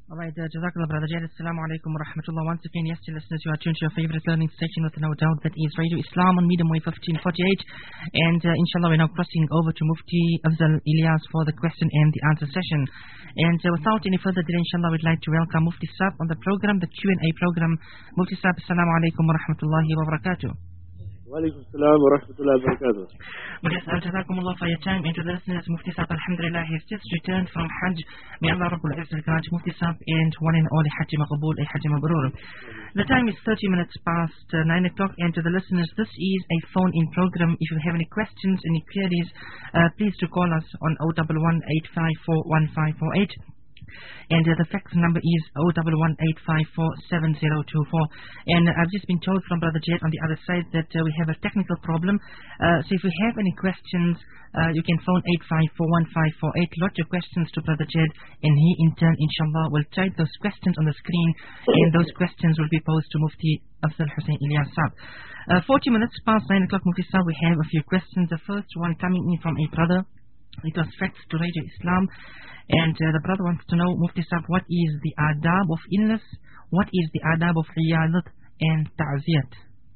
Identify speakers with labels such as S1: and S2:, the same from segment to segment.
S1: Alright, Jazakallah brother Jad. Assalamu alaikum wa rahmatullah. Once again, yes, dear listeners, you are tuned to your favorite learning station with no doubt, that is Radio Islam on Medium Wave 1548. And inshallah, we're now crossing over to Mufti Afzal Ilyas for the question and the answer session. And without any further delay, inshallah, we'd like to welcome Mufti Saab on the program, the Q&A program. Mufti Saab, assalamu alaikum wa rahmatullahi wa barakatuh.
S2: Walaikum salam wa rahmatullahi wa barakatuh.
S1: Jazakumullah for your time. And to the listeners, Mufti Saab, alhamdulillah, has just returned from Hajj. May Allah Rabbul Izzah grant Mufti Saab and one and all Hajj Maqbool, Hajj Mabrur. The time is 30 minutes past 9 o'clock. And to the listeners, this is a phone-in program. If you have any questions, any queries, please do call us on 011 854 1548. And the fax number is 011-854-7024. And I've just been told from Brother Jad on the other side that we have a technical problem. So if you have any questions, you can phone 854-1548. Lot your questions to Brother Jad, and he in turn, inshallah, will type those questions on the screen, and those questions will be posed to Mufti Afzal Hussain Ilyas Saab. 40 minutes past 9 o'clock, Mufti Saab, we have a few questions. The first one coming in from a brother. It was faxed to Radio Islam, and the brother wants to know, Mufti Saab, what is the adab of illness, what is the adab of iyadat and ta'ziyat?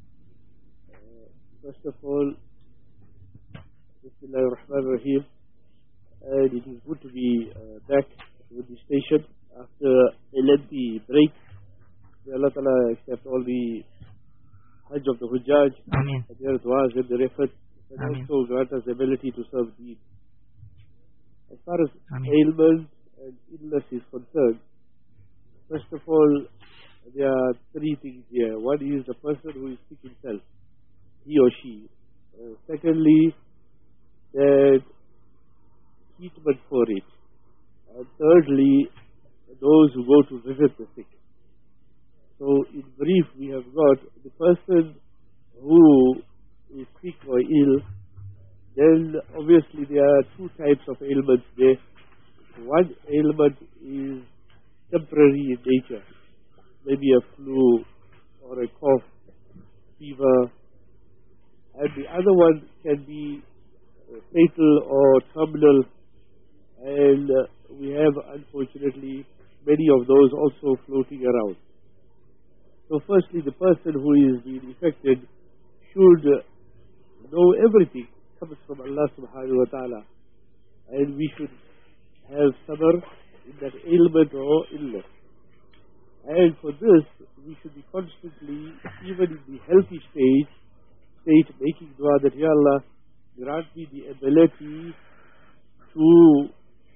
S2: First of all, Bismillahir Rahmanir Rahim, and it is good to be back with the station after a lengthy break. May Allah Ta'ala accept all the Hajj of the Hujjaj,
S1: Ameen,
S2: and their du'as and their efforts, and
S1: Ameen,
S2: also grant us the ability to serve the. As far as
S1: Ameen,
S2: ailment and illness is concerned, first of all, there are three things here. One is the person who is sick himself, he or she. Secondly, that treatment for it. And thirdly, those who go to visit the sick. So in brief, we have got the person who is sick or ill. Then obviously there are two types of ailments there. One ailment is temporary in nature, maybe a flu or a cough, fever, and the other one can be fatal or terminal, and we have unfortunately many of those also floating around. So firstly, the person who is being affected should know everything comes from Allah subhanahu wa ta'ala, and we should have sabr in that ailment or illness. And for this, we should be constantly, even in the healthy state, making dua that, Ya Allah, grant me the ability to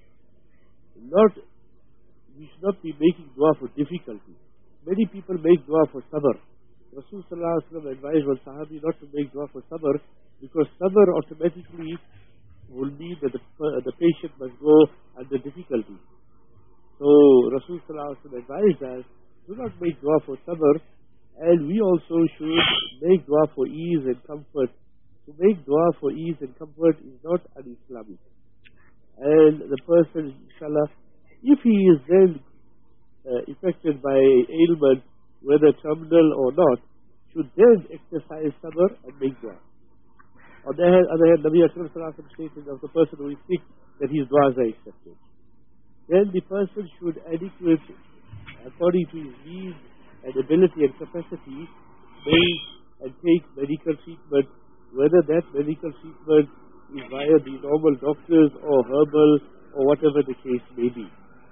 S2: we should not be making dua for difficulty. Many people make dua for sabr. Rasul sallallahu alaihi wasallam advised one sahabi not to make dua for sabr, because sabr automatically will mean that the patient must go under difficulty. So Rasul sallallahu alaihi wasallam advised us, do not make dua for sabr, and we also should make dua for ease and comfort. To make dua for ease and comfort is not un-Islamic. And the person, inshallah, if he is then affected by ailment, whether terminal or not, should then exercise sabr and make dua. On the other hand, Nabi Akram sallallahu alaihi wasallam stated of the person who is sick that his duas are accepted. Then the person should adequate, according to his needs and ability and capacity, make and take medical treatment, whether that medical treatment is via the normal doctors or herbal or whatever the case may be.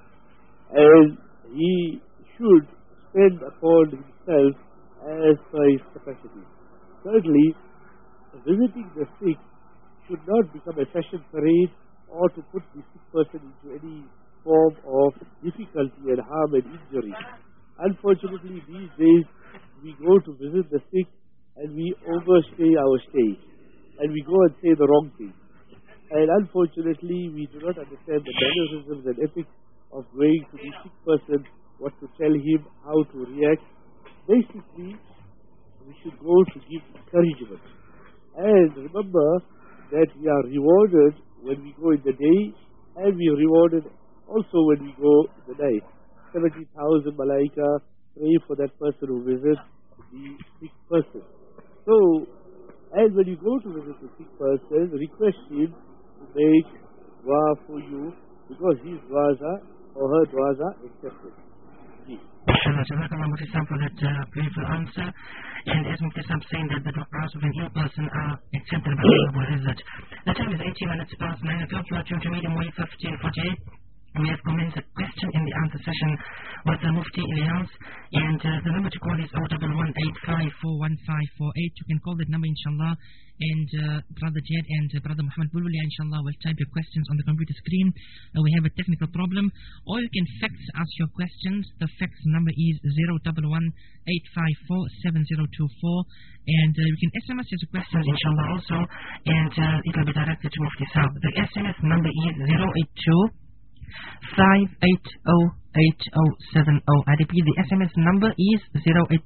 S2: And he should spend upon himself as per his capacity. Thirdly, visiting the sick should not become a fashion parade or to put the sick person into any form of difficulty and harm and injury. Unfortunately, these days we go to visit the sick and we overstay our stay, and we go and say the wrong thing. And unfortunately, we do not understand the mannerisms and ethics of going to the sick person, what to tell him, how to react. Basically, we should go to give encouragement. And remember that we are rewarded when we go in the day, and we are rewarded also when we go in the night. 70,000 malaika pray for that person who visits the sick person. So, and when you go to visit the sick person, request him to make dua for you, because his duas are, or her duas are accepted.
S1: Inshallah, Jazakallah Mufti Sam for that beautiful answer. And as Mufti Sam saying that the du'as of an ill person are accepted by Allah Rabbul Izzat. The time is 18 minutes past 9 o'clock. You are tuned to Medium Wave 1548. We have commenced a question in the answer session with the Mufti Ilyas, and the number to call is 011-854-1548. You can call that number inshallah, and Brother Jed and Brother Muhammad Bulbulia inshallah will type your questions on the computer screen. We have a technical problem, or you can fax us your questions. The fax number is 011-854-7024, and you can SMS your questions inshallah also, and it will be directed to Mufti Saab. The SMS number is 082 5808070. I repeat, the SMS number is 082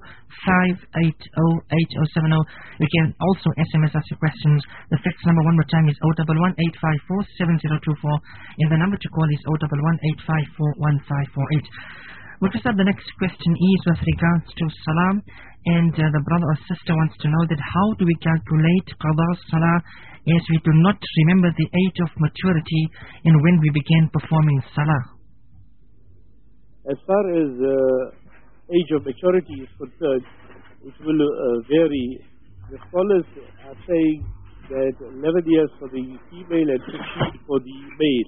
S1: 5808070. You can also SMS us your questions. The fax number one more time is 011-854-7024, and the number to call is 011-854-1548. Mufti Sahib, the next question is with regards to Salam, and the brother or sister wants to know that how do we calculate Qadha Salah as we do not remember the age of maturity and when we began performing Salah?
S2: As far as age of maturity is concerned, it will vary. The scholars are saying that 11 years for the female and 15 for the male.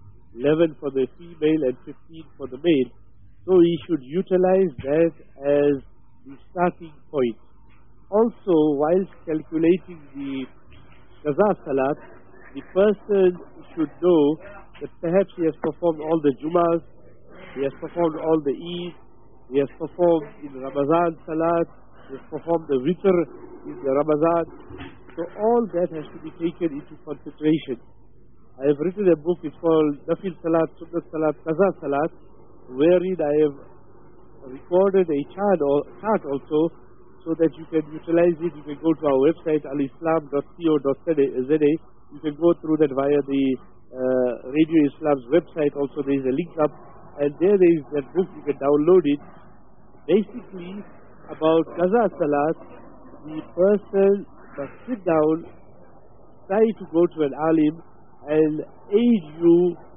S2: 11 for the female and 15 for the male. So we should utilize that as the starting point. Also, whilst calculating the Qaza Salat, the person should know that perhaps he has performed all the Jumas, he has performed all the Eid, he has performed in Ramadan Salat, he has performed the Witr in the Ramadan. So all that has to be taken into consideration. I have written a book, it's called Nafil Salat, Sunnat Salat, Qaza Salat, wherein I have recorded a chart also, so that you can utilize it. You can go to our website alislam.co.za. You can go through that via the Radio Islam's website. Also, there is a link up, and there is that book. You can download it. Basically, about Qaza Salat, the person must sit down, try to go to an alim, and aid you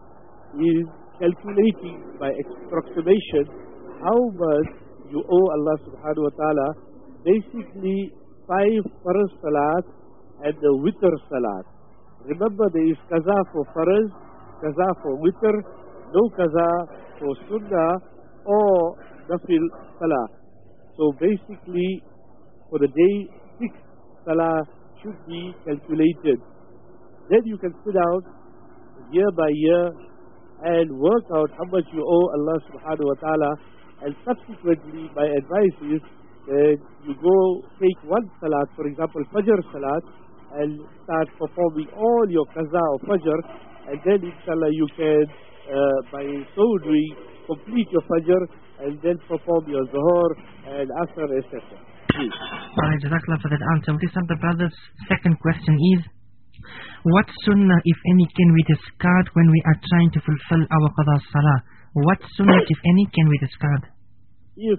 S2: in calculating by approximation how much you owe Allah subhanahu wa ta'ala. Basically 5 Farz Salat and the Witr Salat. Remember, there is Qaza for Farz, Qaza for Witr, no Qaza for Sunnah or Nafil Salah. So basically for the day 6 Salah should be calculated. Then you can sit down year by year and work out how much you owe Allah subhanahu wa ta'ala, and subsequently my advice is that you go take one salat, for example Fajr Salat, and start performing all your Qaza or Fajr, and then inshallah you can by so doing complete your Fajr and then perform your Zuhur and Asr, etc.
S1: Alright, Jazakallah for that answer. The brother's second question is, what sunnah, if any, can we discard when we are trying to fulfill our Qadha Salah? What sunnah, if any, can we discard?
S2: If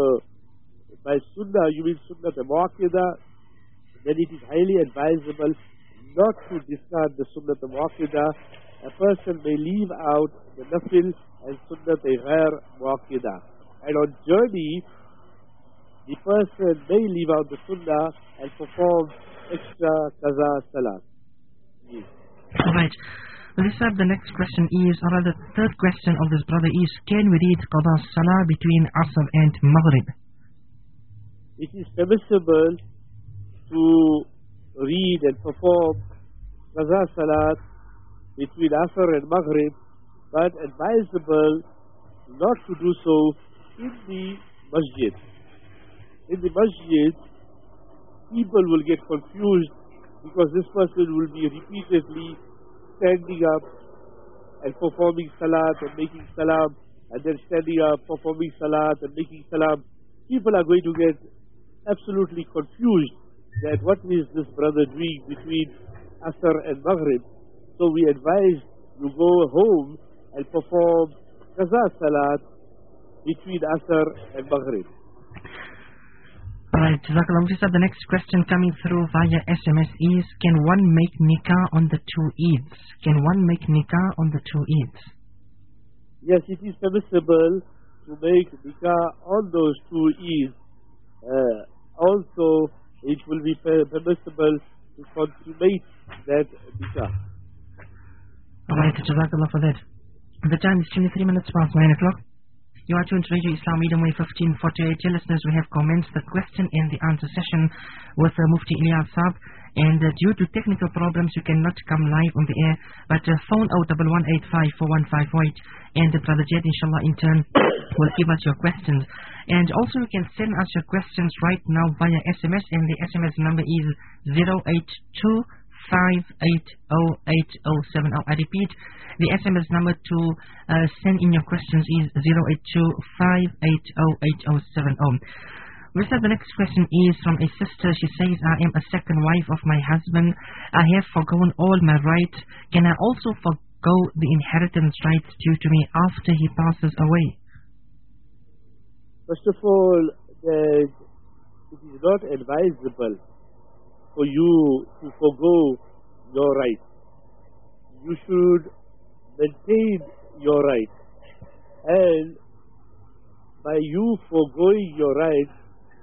S2: by sunnah you mean sunnah al-mu'akkidah, then it is highly advisable not to discard the sunnah al-mu'akkidah. A person may leave out the nafil and sunnah al-ghair mu'akkidah. And on journey, the person may leave out the sunnah and perform extra Qaza Salat.
S1: Alright. The next question is, or the third question of this brother is, can we read Qadha Salah between Asr and Maghrib?
S2: It is permissible to read and perform Qaza Salat between Asr and Maghrib, but advisable not to do so in the masjid. In the masjid, people will get confused because this person will be repeatedly standing up and performing salat and making salam, and then standing up, performing salat and making salam. People are going to get absolutely confused that what is this brother doing between Asr and Maghrib. So we advise you go home and perform Qaza Salat between Asr and Maghrib.
S1: Alright, Jazakallah. The next question coming through via SMS is, can one make nikah on the 2 Eids? Can one make nikah on the 2 Eids?
S2: Yes, it is permissible to to make nikah on those two Eids, also it will be permissible to consummate that nikah.
S1: Alright, Jazakallah for that. The time is 23 minutes past 9 o'clock. You are tuned to Radio Islam Medium Wave 1548. Dear listeners, we have commenced the question and the answer session with Mufti Ilyas Saab. And due to technical problems, you cannot come live on the air. But phone out 11854158. And Brother Jed, inshallah, in turn, will give us your questions. And also, you can send us your questions right now via SMS. And the SMS number is 082580807. I repeat, the SMS number to send in your questions is 082580807. We said the next question is from a sister. She says, I am a second wife of my husband. I have forgone all my rights. Can I also forgo the inheritance rights due to me after he passes away?
S2: First of all, that it is not advisable for you to forgo your rights. You should maintain your rights. And by you foregoing your rights,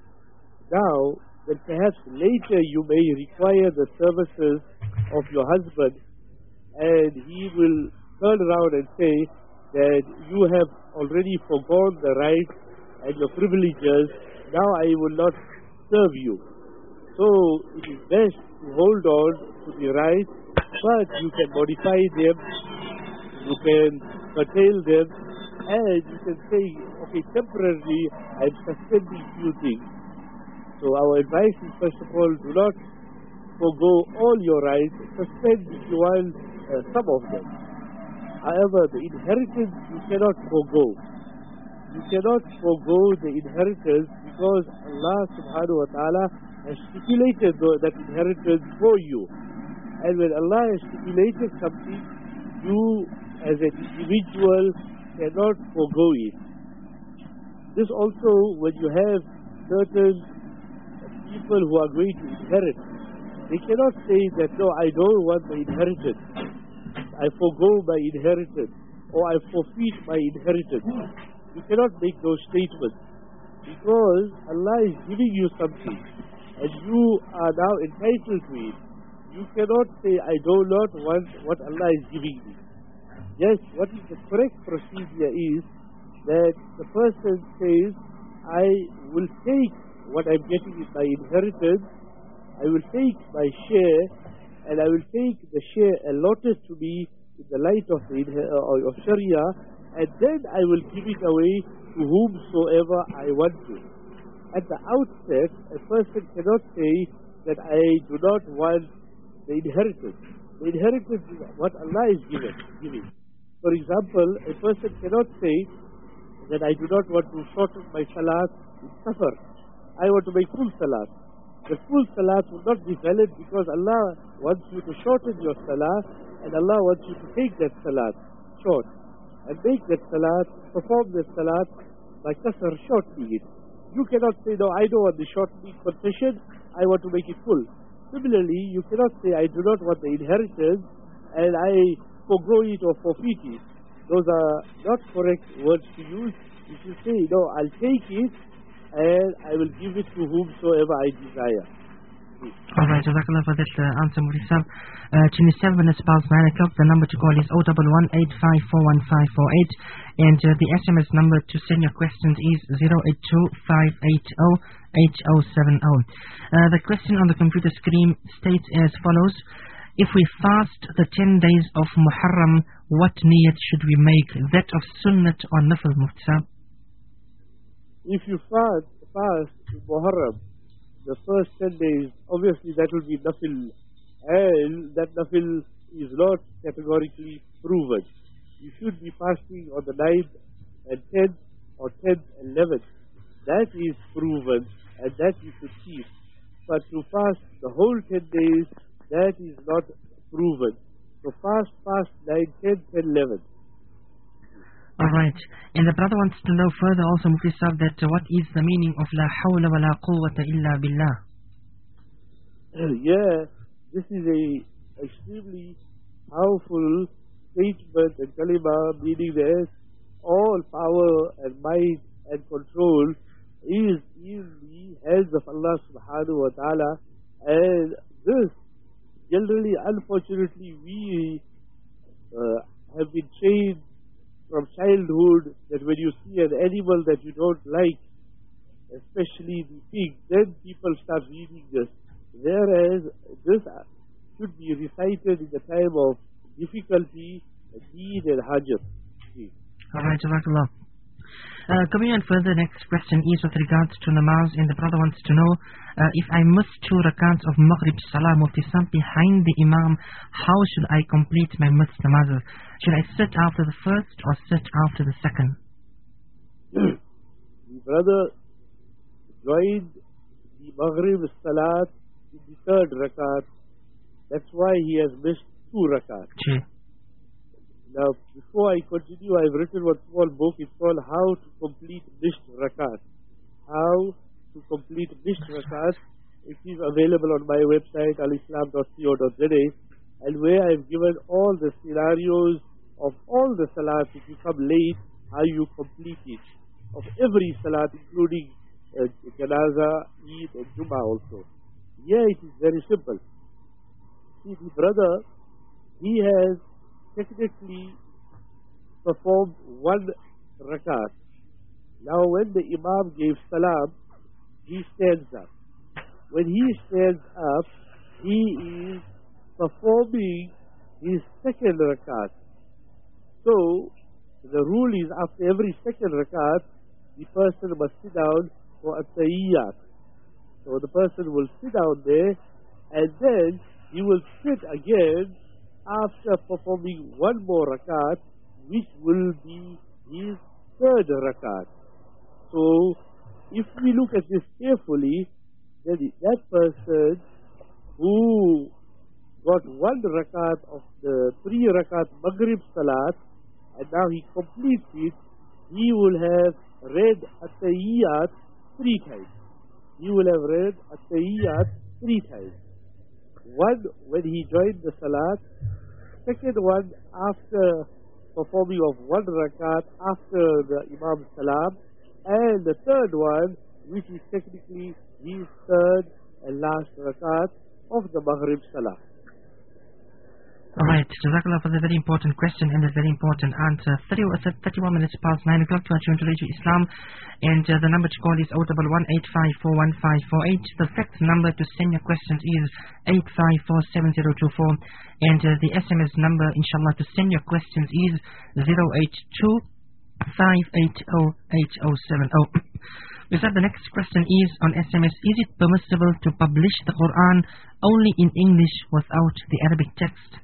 S2: now, then perhaps later you may require the services of your husband, and he will turn around and say that you have already forgone the rights and your privileges, now I will not serve you. So it is best to hold on to the rights, but you can modify them, you can curtail them, and you can say, okay, temporarily I am suspending few things. So our advice is, first of all, do not forgo all your rights, suspend if you want some of them. However, the inheritance you cannot forgo. You cannot forgo the inheritance because Allah subhanahu wa ta'ala has stipulated that inheritance for you. And when Allah has stipulated something, you as an individual cannot forgo it. This also, when you have certain people who are going to inherit, they cannot say that, no, I don't want my inheritance. I forgo my inheritance, or I forfeit my inheritance. You cannot make those statements because Allah is giving you something and you are now entitled to it. You cannot say, I do not want what Allah is giving me. Yes, what is the correct procedure is that the person says, I will take what I'm getting is my inheritance, I will take my share, and I will take the share allotted to me in the light of Sharia, and then I will give it away to whomsoever I want to. At the outset, a person cannot say that I do not want the inheritance. The inheritance is what Allah is giving. For example, a person cannot say that I do not want to shorten my salat in safar. I want to make full salat. The full salat will not be valid because Allah wants you to shorten your salat and Allah wants you to take that salat short and make that salat, perform that salat by qasr, shortening it. You cannot say, no, I don't want the shortening concession, I want to make it full. Similarly, you cannot say, I do not want the inheritance and I forgo it or forfeit it. Those are not correct words to use. You should say, no, I'll take it and I will give it to whomsoever I desire.
S1: Alright, Jazakallah for that answer, Mufti Saab. 27 minutes past 9 o'clock. The number to call is 011-8541-548. And the SMS number to send your questions is 082580807. The question on the computer screen states as follows. If we fast the 10 days of Muharram, what niyat should we make? That of Sunnat or Nafil, Mufti Saab?
S2: If you fast in Muharram, the first 10 days, obviously that will be Nafil, and that Nafil is not categorically proven. You should be fasting on the 9th and 10th or 10th and 11th. That is proven and that you should keep. But to fast the whole 10 days, that is not proven. So fast 9, 10th and 11th.
S1: Alright, and the brother wants to know further also, Mufti Saab, that what is the meaning of La hawla wa la quwwata illa billah?
S2: Yeah, this is a extremely powerful statement and kalima, meaning that all power and might and control is in the hands of Allah subhanahu wa ta'ala, and this generally, unfortunately, we have been trained from childhood that when you see an animal that you don't like, especially the pig, then people start reading this. Whereas this should be recited in the time of difficulty, need and hajat.
S1: Alright, Jazakallah. Coming on further, next question is with regards to namaz, and the brother wants to know, if I miss 2 rakats of Maghrib Salah Mufti Saab behind the Imam, how should I complete my missed namazes? Should I sit after the first or sit after the second?
S2: The brother joined the Maghrib Salat in the 3rd rakat. That's why he has missed 2 rakats. Now, before I continue, I've written one small book. It's called How to Complete Missed Rakat. How to Complete Missed Rakat. It is available on my website, alislam.co.za, and where I've given all the scenarios of all the salats. If you come late, how you complete it. Of every salat, including Janaza, Eid, and Jummah also. Here it is very simple. See, the brother, he has technically performed 1 rakat. Now when the Imam gave salam, he stands up. When he stands up, he is performing his 2nd rakat. So the rule is after every 2nd rakat, the person must sit down for a tahiyyat. So the person will sit down there, and then he will sit again after performing 1 more rakat, which will be his 3rd rakat. So, if we look at this carefully, then that person who got 1 rakat of the 3 rakat Maghrib Salat, and now he completes it, he will have read At-Tahiyyat 3 times. He will have read At-Tahiyyat 3 times. 1 when he joined the Salat, 2nd one after performing of 1 rakat after the Imam Salam, and the 3rd one which is technically his 3rd and last rakat of the Maghrib Salah.
S1: Alright, Jazakallah for the very important question and the very important answer. 31 minutes past 9 o'clock to our Radio Islam, and the number to call is 011-8541-548. The fax number to send your questions is 8547024, and the SMS number, inshallah, to send your questions is 082-580-8070. We said the next question is on SMS: is it permissible to publish the Quran only in English without the Arabic text?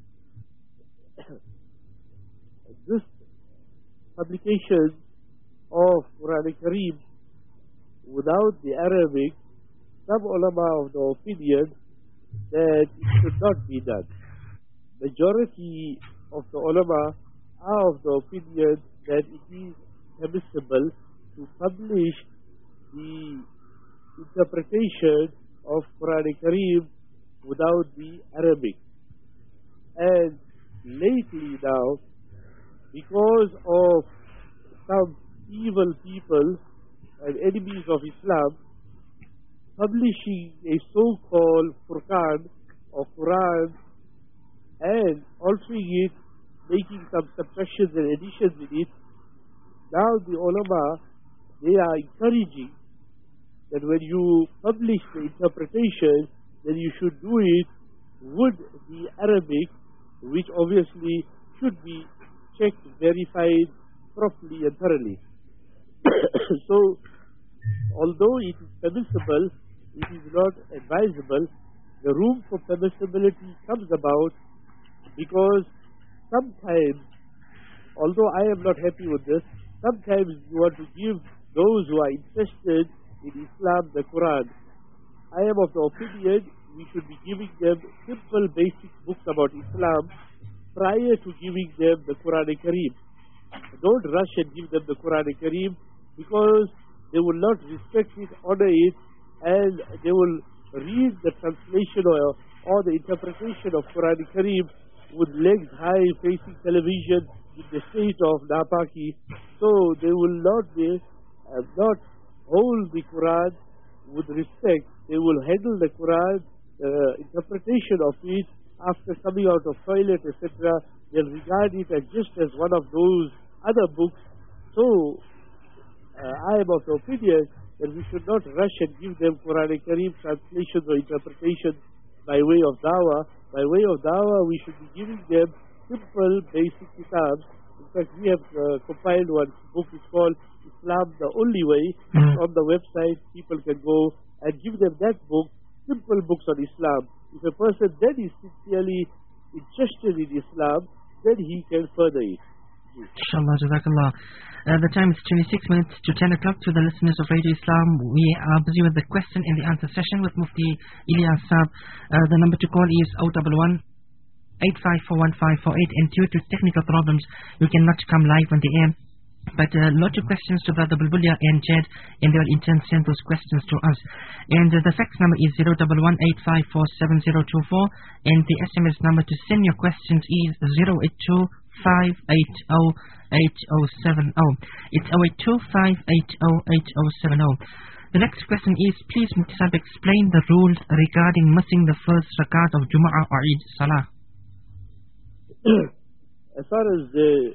S2: This publication of Quran Kareem without the Arabic, some ulama of the opinion that it should not be done. Majority of the ulama are of the opinion that it is permissible to publish the interpretation of Quran Kareem without the Arabic. And lately now, because of some evil people and enemies of Islam publishing a so-called Furqan or Quran and altering it, making some subtractions and additions in it, now the ulama, they are encouraging that when you publish the interpretation, then you should do it with the Arabic, which obviously should be checked, verified properly and thoroughly. So, although it is permissible, it is not advisable. The room for permissibility comes about because sometimes, although I am not happy with this, sometimes you want to give those who are interested in Islam the Quran. I am of the opinion we should be giving them simple basic books about Islam prior to giving them the Quran Kareem. Don't rush and give them the Quran Kareem, because they will not respect it, honor it, and they will read the translation or the interpretation of Quran Kareem with legs high facing television in the state of Napaki. So they will not hold the Quran with respect. They will handle the Quran, interpretation of it after coming out of toilet, etc. They'll regard it as just as one of those other books. So I am of the opinion that we should not rush and give them Quran Kareem translations or interpretations by way of dawah. By way of dawah, we should be giving them simple, basic kitabs. In fact, we have compiled one book. It's called Islam the Only Way. On the website, people can go and give them that book, simple books on Islam. If a person then is sincerely interested in Islam, then he can further it.
S1: Inshallah, Jazakallah. The time is 26 minutes to 10 o'clock. To the listeners of Radio Islam, we are busy with the question and the answer session with Mufti Ilyas Saab. The number to call is 011 85415548, and due to technical problems, you cannot come live on the air. But lots of questions to Brother Bulbulia and Jed, and they will in turn send those questions to us. And the fax number is 01185470024, and the SMS number to send your questions is 082-580-8070. It's 082-580-8070. The next question is, please Mufti Saab explain the rules regarding missing the first rakat of Jum'ah or Eid Salah.
S2: As far as the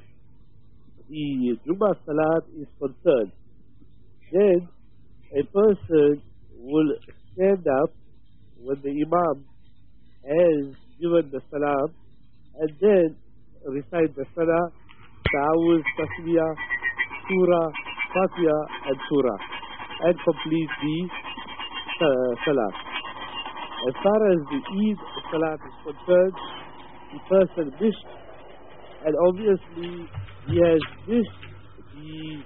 S2: Jummah Salat is concerned, then a person will stand up when the Imam has given the Salam and then recite the Salah, Ta'awuz, Tasbiyah, Surah, Fatiha and Surah, and complete the Salat. As far as the Eid Salat is concerned, the person missed, and obviously he has missed the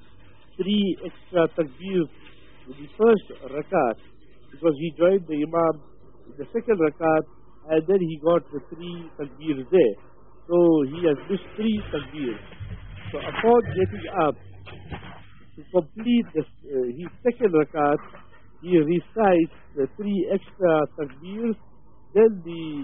S2: 3 extra takbir in the first rakat because he joined the Imam in the second rakat and then he got the 3 takbirs there. So he has missed 3 takbirs. So upon getting up to complete his second rakat, he recites the 3 extra takbirs, then the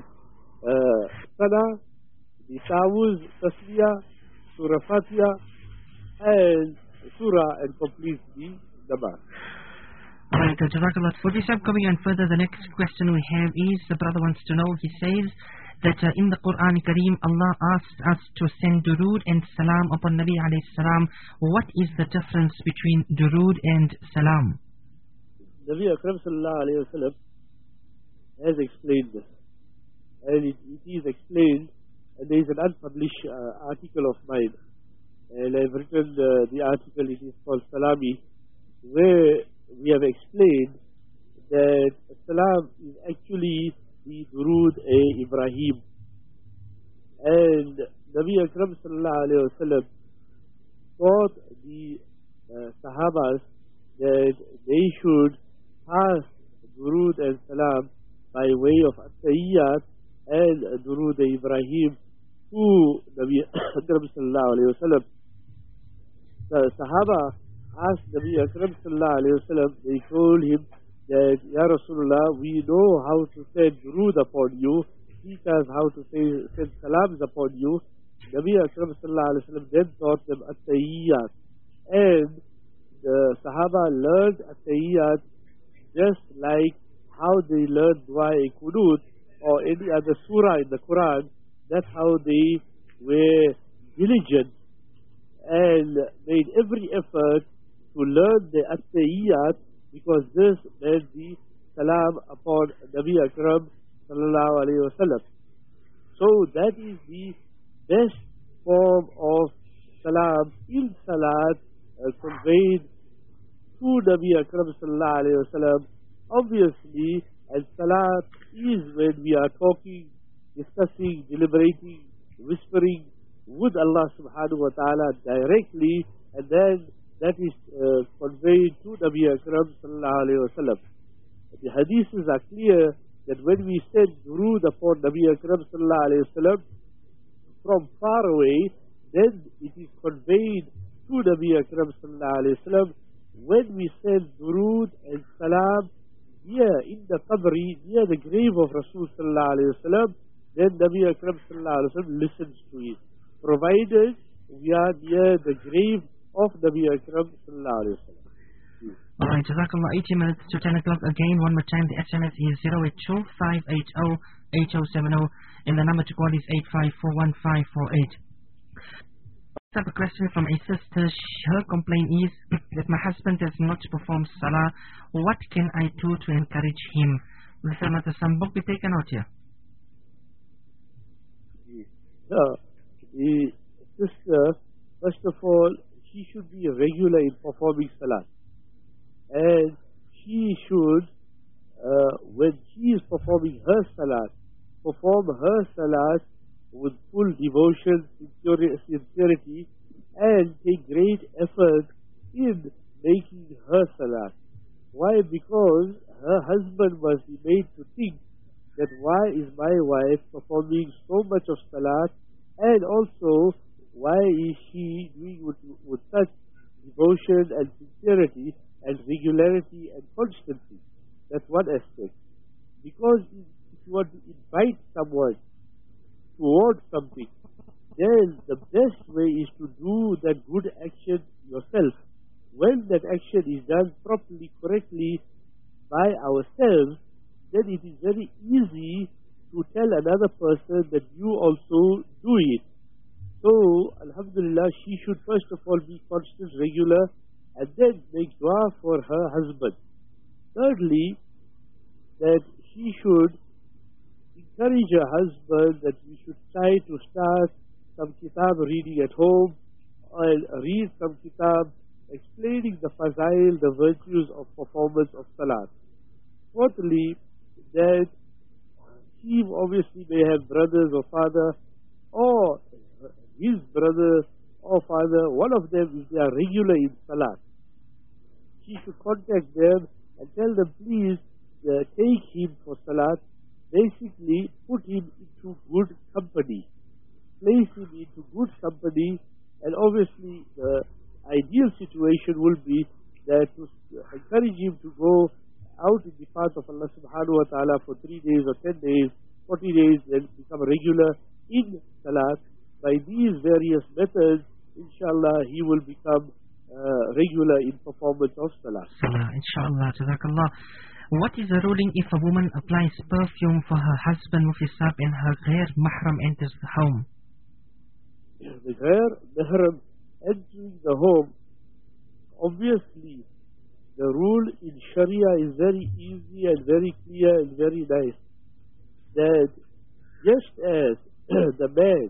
S2: Salah, the Ta'awuz, Tasbiyah, Surah Fatiha and Surah, and complete the Namaz.
S1: Right, Jazakallah. Mufti Saab, coming on further, the next question we have is, the brother wants to know, he says that in the Quran Kareem, Allah asks us to send durood and salam upon Nabi alayhi salam. What is the difference between durood and salam?
S2: Nabi Akram sallallahu alayhi wa sallam has explained this. And it is explained, and there is an unpublished article of mine, and I've written the article. It is called Salami, where we have explained that Salam is actually the Durood Ibrahim, and Nabi Akram sallallahu alayhi wa sallam taught the Sahabas that they should pass Durood and Salam by way of At-Tahiyyat and Durood Ibrahim to Nabi Akram sallallahu alayhi wa sallam. The Sahaba asked Nabi Akram sallallahu alayhi wa sallam, they told him that, Ya Rasulullah, we know how to send durood upon you, teach us how to send salams upon you. Nabi Akram sallallahu alayhi wa sallam then taught them At-Tahiyyat, and the Sahaba learned At-Tahiyyat just like how they learned Dua-e-Qunut or any other surah in the Quran. That's how they were diligent and made every effort to learn the At-Tahiyyat, because this meant the salam upon Nabi Akram sallallahu alayhi wa sallam. So that is the best form of salam in salat conveyed to Nabi Akram sallallahu alayhi wa sallam. Obviously, and salat is when we are talking, discussing, deliberating, whispering with Allah subhanahu wa ta'ala directly, and then that is conveyed to Nabi Akram sallallahu alayhi wa sallam. The hadiths are clear that when we send durood upon Nabi Akram sallallahu alayhi wa sallam from far away, then it is conveyed to Nabi Akram sallallahu alayhi wa sallam. When we send durood and salam here in the qabri, near the grave of Rasul sallallahu alayhi wa sallam, then Nabi Akram sallallahu alaihi wasallam listens to it, provided we are near the grave of Nabi Akram sallallahu alaihi wasallam.
S1: Alright, Jazakallah, 80 minutes to 10 o'clock again. One more time, the SMS is 082-580-8070 and the number to call is 8541548. I have a question from a sister. Her complaint is that my husband does not perform salah. What can I do to encourage him? Listen, some book be taken out here.
S2: The sister, first of all, she should be regular in performing salah. And she should, when she is performing her salah, perform her salah with full devotion, sincerity, and take great effort in making her salah. Why? Because her husband must be made to think that why is my wife performing so much of salah, and also why is she doing with such devotion and sincerity and regularity and constancy. That's one aspect. Because if you want to invite someone towards something, then the best way is to do that good action yourself. When that action is done properly, correctly by ourselves, then it is very easy to tell another person that you also do it. So, Alhamdulillah, she should first of all be constant, regular, and then make dua for her husband. Thirdly, that she should encourage her husband that we should try to start some kitab reading at home, and read some kitab explaining the fazail, the virtues of performance of salat. Fourthly, that he obviously may have brothers or father, or his brother or father, one of them, if they are regular in salat, she should contact them and tell them, please take him for salat. Basically, put him into good company, place him into good company, and obviously the ideal situation will be that to encourage him to go out in the path of Allah subhanahu wa ta'ala for 3 days or 10 days, 40 days, and become regular in salat. By these various methods, inshallah, he will become regular in performance of salah.
S1: Salah, inshallah, jazakallah. What is the ruling if a woman applies perfume for her husband mufisab and her ghair mahram enters the home?
S2: The ghair mahram entering the home, obviously, the rule in Sharia is very easy and very clear and very nice. That just as the man,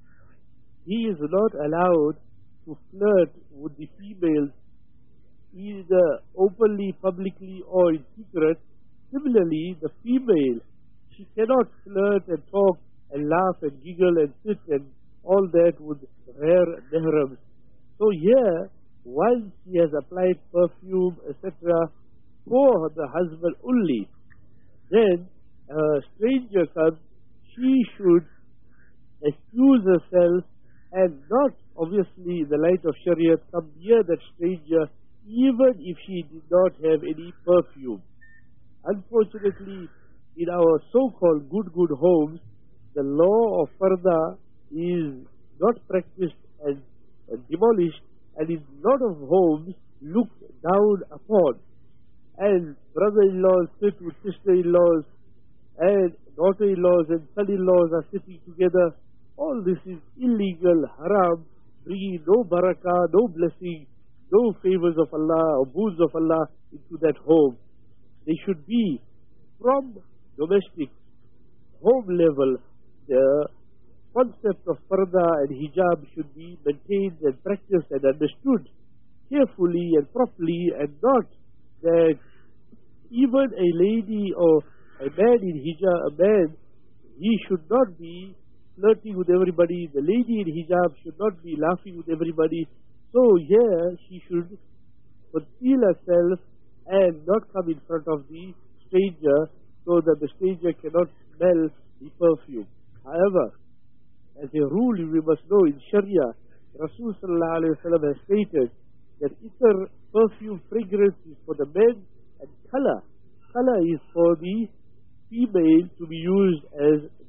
S2: he is not allowed to flirt with the females either openly, publicly or in secret. Similarly, the female, she cannot flirt and talk and laugh and giggle and sit and all that with her mahrams. So here, once she has applied perfume, etc., for the husband only, then a stranger comes, she should excuse herself and not, obviously, in the light of Sharia, come near that stranger even if she did not have any perfume. Unfortunately, in our so-called good homes, the law of farda is not practiced and demolished, and in a lot of homes looked down upon. And brother-in-laws sit with sister-in-laws, and daughter-in-laws and son-in-laws are sitting together. All this is illegal, haram, bringing no barakah, no blessing, no favors of Allah or boons of Allah into that home. They should be from domestic, home level. The concept of parda and hijab should be maintained and practiced and understood carefully and properly, and not that even a lady or a man in hijab, a man, he should not be flirting with everybody. The lady in hijab should not be laughing with everybody. So here she should conceal herself and not come in front of the stranger, so that the stranger cannot smell the perfume. However, as a rule, we must know in Sharia, Rasul sallallahu alayhi wa sallam has stated that ether, perfume, fragrance is for the men, and color is for the female to be used as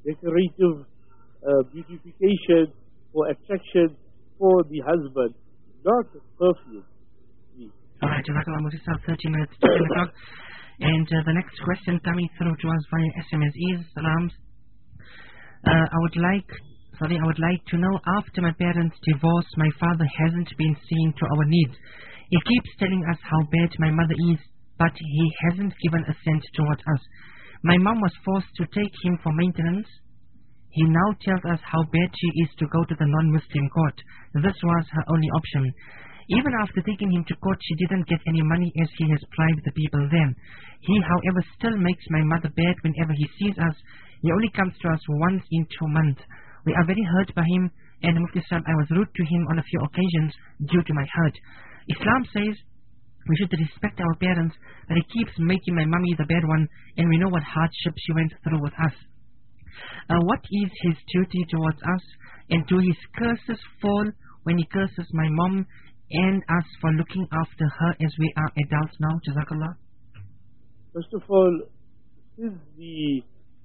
S2: decorative beautification, for attraction for the husband, not perfume.
S1: Alright, Jazakallah Mufti Sahib, 30 minutes to 10 o'clock. And the next question coming through to us via SMS is, Salams. I would like to know, after my parents' divorce, my father hasn't been seeing to our needs. He keeps telling us how bad my mother is, but he hasn't given a cent towards us. My mom was forced to take him for maintenance. He now tells us how bad she is to go to the non-Muslim court. This was her only option. Even after taking him to court, she didn't get any money as he has bribed the people then. He, however, still makes my mother bad whenever he sees us. He only comes to us once in 2 months. We are very hurt by him, and Mufti Sahib, I was rude to him on a few occasions due to my hurt. Islam says we should respect our parents, but he keeps making my mummy the bad one, and we know what hardship she went through with us. What is his duty towards us, and do his curses fall when he curses my mom and us for looking after her as we are adults now? Jazakallah.
S2: First of all, since the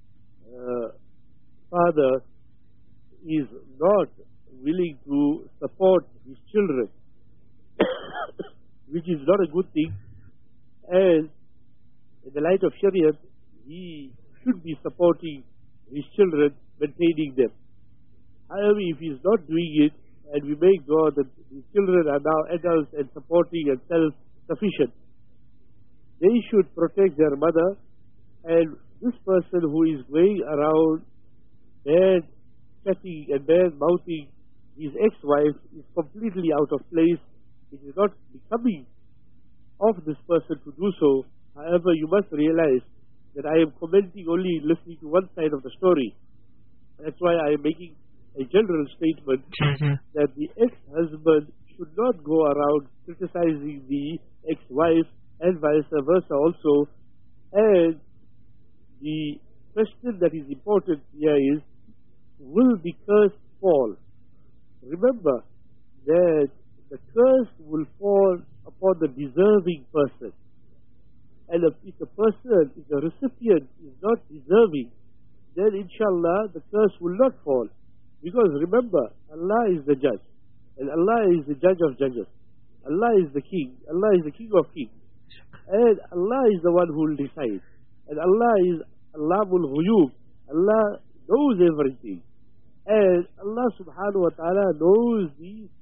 S2: father is not willing to support his children, which is not a good thing, and in the light of Shariah, he should be supporting his children, maintaining them. However, if he is not doing it, and we make dua that his children are now adults and supporting and self-sufficient, they should protect their mother, and this person who is going around bad chatting and bad mouthing his ex-wife is completely out of place. It is not becoming of this person to do so. However, you must realize that I am commenting only listening to one side of the story. That's why I am making a general statement that the ex-husband should not go around criticizing the ex-wife and vice versa also. And the question that is important here is, will the curse fall? Remember that the curse will fall upon the deserving person. And if the person, if the recipient is not deserving, then inshallah the curse will not fall. Because remember, Allah is the judge. And Allah is the judge of judges. Allah is the king. Allah is the king of kings. And Allah is the one who will decide. And Allah is Allamul Ghuyub. Allah knows everything. And Allah subhanahu wa ta'ala knows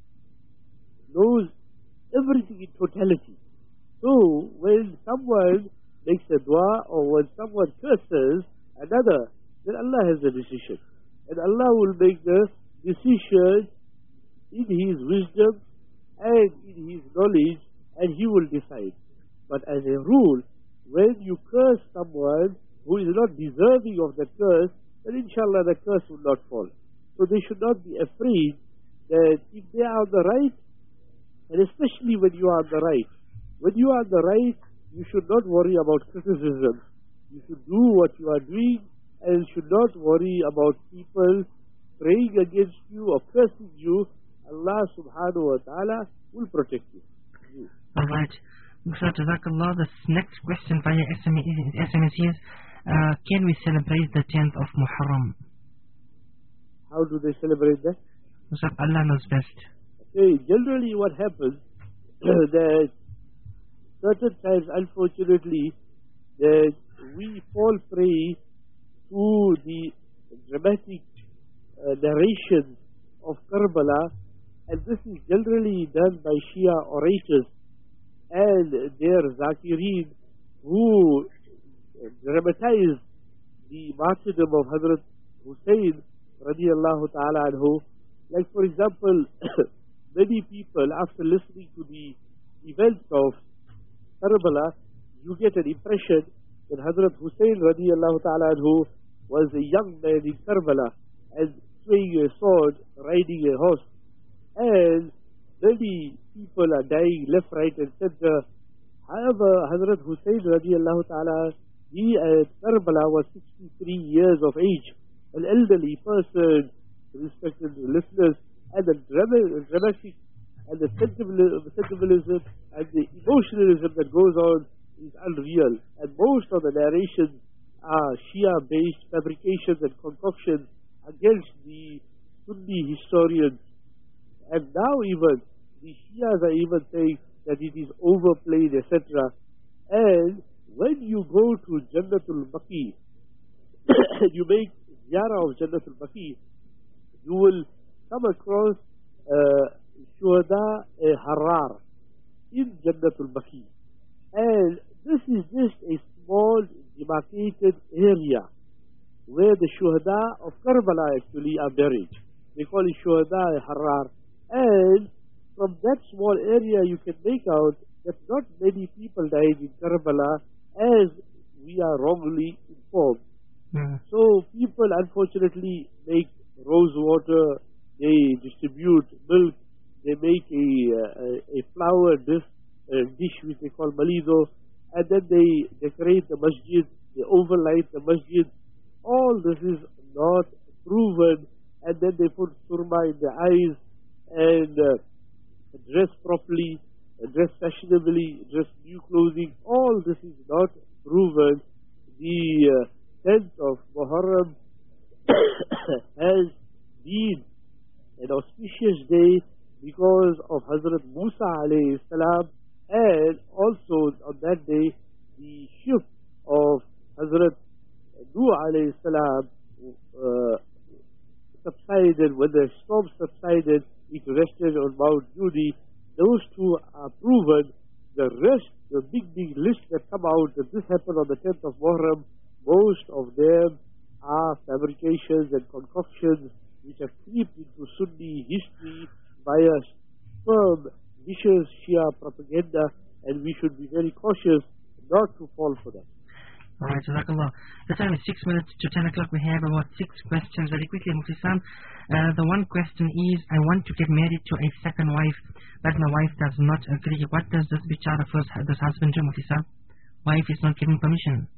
S2: everything in totality. So when someone makes a dua or when someone curses another, then Allah has the decision. And Allah will make the decision in His wisdom and in His knowledge, and He will decide. But as a rule, when you curse someone who is not deserving of the curse, then inshallah the curse will not fall. So they should not be afraid that if they are on the right, and especially when you are on the right, when you are on the right, you should not worry about criticism. You should do what you are doing, and should not worry about people praying against you or cursing you. Allah subhanahu wa ta'ala will protect you.
S1: Alright. Musa, Jazakallah. The next question via SMS is, can we celebrate the 10th of Muharram?
S2: How do they celebrate that?
S1: Musa, Allah knows best.
S2: Okay, generally what happens that certain times, unfortunately, that we fall prey to the dramatic narrations of Karbala, and this is generally done by Shia orators and their Zakirin who dramatize the martyrdom of Hazrat Hussein radiallahu ta'ala anhu. Like for example, many people after listening to the events of Karbala, you get an impression that Hazrat Hussein radiallahu ta'ala anhu was a young man in Karbala and swinging a sword, riding a horse. And many people are dying left, right and center. However, Hazrat Hussein radiallahu ta'ala, he at Karbala was 63 years of age, an elderly person, respected listeners, and the dramatic and the sentimentalism and the emotionalism that goes on is unreal. And most of the narrations are Shia-based fabrications and concoctions against the Sunni historians. And now even the Shias are even saying that it is overplayed, etc. And when you go to Jannatul Baqi, you make ziyarah of Jannatul Baqi, you will come across Shuhada Harar in Jannatul Baqi. And this is just a small demarcated area where the Shuhada of Karbala actually are buried. They call it Shuhada Harar. And from that small area you can make out that not many people died in Karbala as we are wrongly informed. So people unfortunately make rose water, they distribute milk, they make a flour dish which they call malido, and then they decorate the masjid, they overlight the masjid. All this is not proven, and then they put surma in their eyes and dress properly, dress fashionably, dress new clothing. All this is not proven. The 10th of Muharram has been an auspicious day because of Hazrat Musa alayhi salam, and also on that day the ship of Hazrat Nuh alayhi salam subsided. When the storm subsided, it rested on Mount Judi. Those two are proven. The rest, the big list that come out that this happened on the 10th of Muharram, most of them are fabrications and concoctions which have creeped into Sunni history via firm, vicious Shia propaganda, and we should be very cautious not to fall for that.
S1: Alright, Jazakallah. The time is 6 minutes to 10 o'clock. We have about 6 questions very quickly, Mufti Sam. The one question is, I want to get married to a second wife, but my wife does not agree. What does this bichara first, this husband do, Mufti Sam? Wife is not giving permission.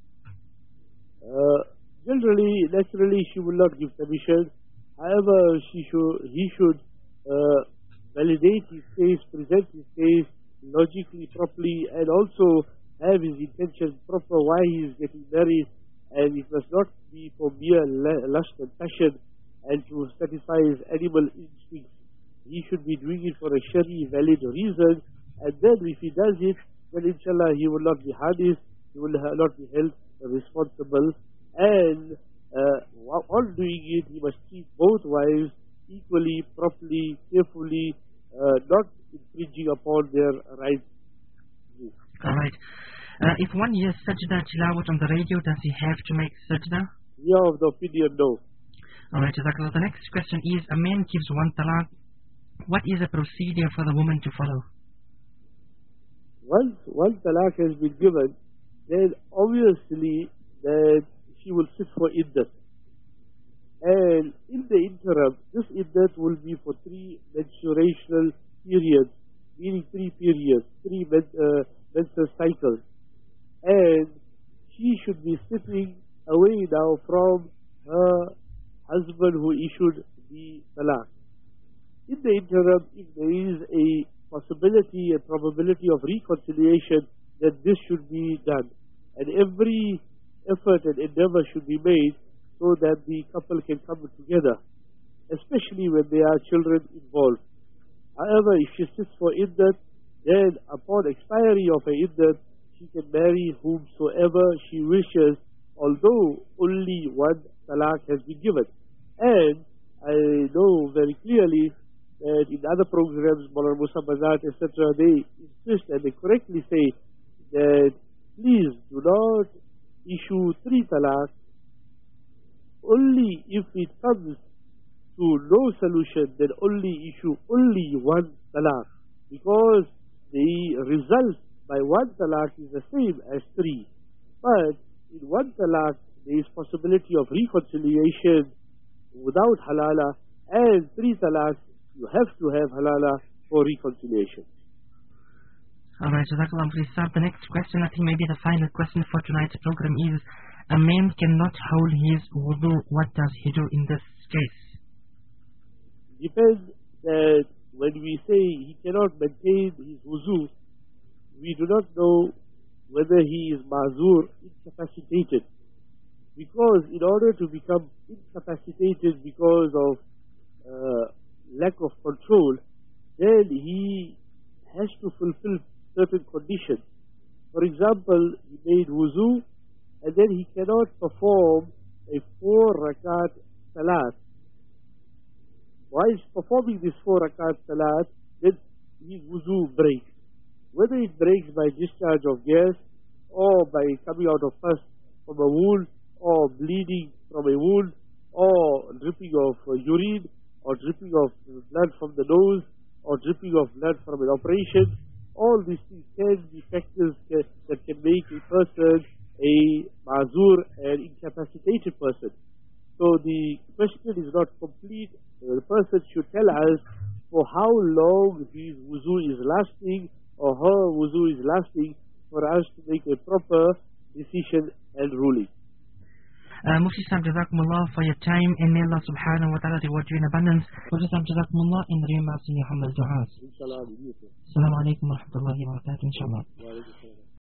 S2: Generally, naturally, she will not give permission. However, he should validate his case, present his case logically, properly, and also have his intention proper why he is getting married, and it must not be for mere lust and passion and to satisfy his animal instincts. He should be doing it for a Shari valid reason, and then if he does it, then inshallah he will not be harnessed, he will not be held responsible, and on doing it he must treat both wives equally, properly, carefully, not infringing upon their rights.
S1: Alright. If one hears sajda tilawat on the radio, does he have to make sajda?
S2: We are of the opinion, no.
S1: Alright, Jazakallah. The next question is, a man gives one talaq. What is the procedure for the woman to follow?
S2: Once one talaq has been given, then obviously that she will sit for iddat. And in the interim, this iddat will be for 3 menstruational periods, meaning 3 periods, 3 menstrual cycles. And she should be sitting away now from her husband who issued the talaq. In the interim, if there is a possibility, a probability of reconciliation, then this should be done. And every effort and endeavor should be made so that the couple can come together, especially when there are children involved. However, if she sits for iddat, then upon expiry of her iddat, she can marry whomsoever she wishes, although only one talaq has been given. And I know very clearly that in other programs, Maulana Musa Bazat, etc., they insist and they correctly say that please do not issue 3 talaq only if it comes to no solution, then only issue only 1 talaq, because the result by 1 talaq is the same as 3. But in 1 talaq there is possibility of reconciliation without halala, and 3 talaq you have to have halala for reconciliation.
S1: Alright, Jazakallah. The next question, I think maybe the final question for tonight's program is, a man cannot hold his wudu. What does he do in this case?
S2: Depends that when we say he cannot maintain his wuzu, we do not know whether he is mazur, incapacitated. because in order to become incapacitated because of lack of control, then he has to fulfill certain conditions. For example, he made wuzu and then he cannot perform a 4 rakat salat. While performing this 4 rakat salat, then his wuzu breaks. Whether it breaks by discharge of gas or by coming out of pus from a wound or bleeding from a wound or dripping of urine or dripping of blood from the nose or dripping of blood from an operation, all these things can be factors that can make a person a ma'zur, an incapacitated person. So the question is not complete. The person should tell us for how long his wuzu is lasting or her wuzu is lasting for us to make a proper decision and ruling.
S1: Mufti Sam, Jazakumullah for your time, and may Allah subhanahu wa ta'ala reward you in abundance. Mufti Sam, Jazakumullah in the humble du'as.
S2: Inshallah.
S1: Assalamu alaikum wa rahmatullahi wa barakatuh, inshallah.